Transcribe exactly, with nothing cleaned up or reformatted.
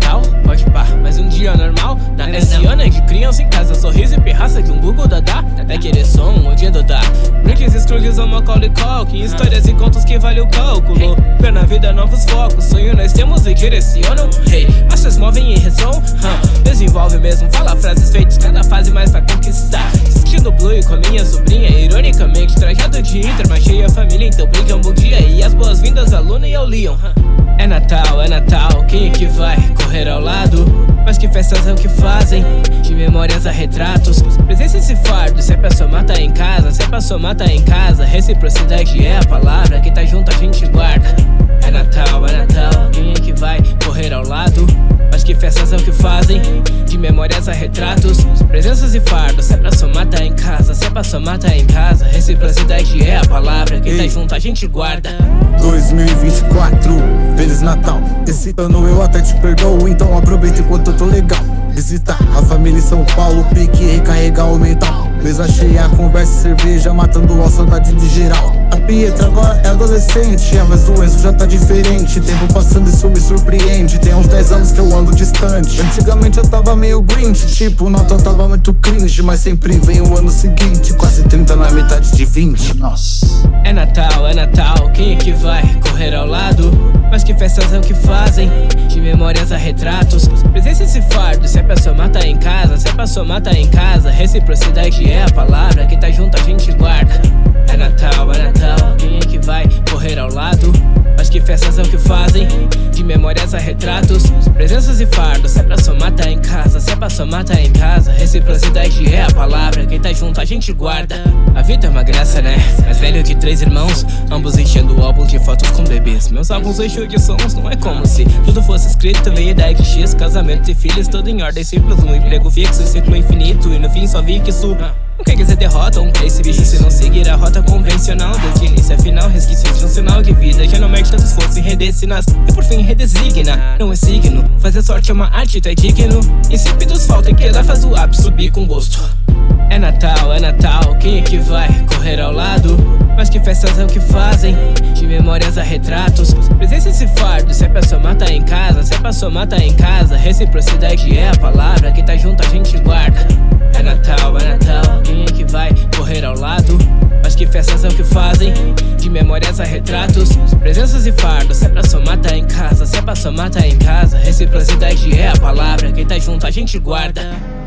Natal, pode pá, mais um dia normal. Na S Ana de criança em casa, sorriso e pirraça que um Google Dadá. É querer som, um dia dodá. Brinques, Scrooges ou Macaulay Culkin, histórias e contos que vale o cálculo. Ver na vida novos focos, sonho nós temos e direcionam. Hey, astros movem em resom, huh. Desenvolve mesmo, fala frases feitas, cada fase mais pra conquistar. Assistindo Blue com a minha sobrinha, ironicamente trajado de Inter, mas cheia a família, então brinque um bom dia e as boas-vindas à Luna e ao Leon, huh. É Natal, é Natal, quem é que vai correr ao lado? Mas que festas é o que fazem, de memórias a retratos. Presença e fardo, se é pra somar tá em casa, se é pra somar tá em casa. Reciprocidade é a palavra, quem tá junto a gente guarda. É Natal, é Natal, quem é que vai correr ao lado? Mas que festas é o que fazem, de memórias a retratos. Presenças e fardos, se é pra somar tá em casa, se é pra somar tá em casa. Reciprocidade é a palavra, quem tá junto a gente guarda. dois mil e vinte e quatro, Feliz Natal. Esse ano eu até te perdoo, então aproveita enquanto eu tô legal. Visitar a família em São Paulo, pique recarregar o mental. Mesa cheia, conversa e cerveja, matando a saudade de geral. A Pietra agora é adolescente, a voz do Enzo já tá diferente. Tempo passando, isso me surpreende. Tem uns dez anos que eu ando distante. Antigamente eu tava meio grinch, tipo, nota eu tava muito cringe. Mas sempre vem o ano seguinte, quase trinta na metade de vinte. Nossa. É Natal, é Natal, quem é que vai correr ao lado? Mas que festas é o que fazem, de memórias a retratos. Presenças e fardos, se é pra somar tá em casa, se é pra somar tá em casa. Reciprocidade é a palavra, quem tá junto a gente guarda. É Natal, é Natal, quem é que vai correr ao lado? Mas que festas é o que fazem, de memórias a retratos. Presenças e fardos, se é pra somar tá em casa, se é pra somar tá em casa. Reciprocidade é a palavra, quem tá junto a gente guarda. A vida é uma graça, né? Mais velho que três irmãos, ambos enchendo o álbum de fotos com bebês. Meus álbuns encheu de sons, não é como se tudo fosse escrito, veio da X, casamento e filhos, tudo em ordem simples. Um emprego fixo, ciclo infinito, e no fim só vi que isso não quer dizer derrota, um esse bicho se não seguir a rota convencional. Desde início a final, resquícios de um sinal de vida. Já não mete tanto esforço em redecinas e por fim redesigna. Não é signo, fazer sorte é uma arte, tu é digno. Insípidos falta que ela faz o ápice subir com gosto. É Natal, é Natal, quem é que vai correr ao lado? Mas que festas é o que fazem, de memórias a retratos. Presenças e fardos, se é pra somar tá em casa, se é pra somar tá em casa. Reciprocidade é a palavra, quem tá junto a gente guarda. É Natal, é Natal, quem é que vai correr ao lado? Mas que festas é o que fazem, de memórias a retratos. Presenças e fardos, se é pra somar tá em casa, se é pra somar tá em casa. Reciprocidade é a palavra, quem tá junto a gente guarda.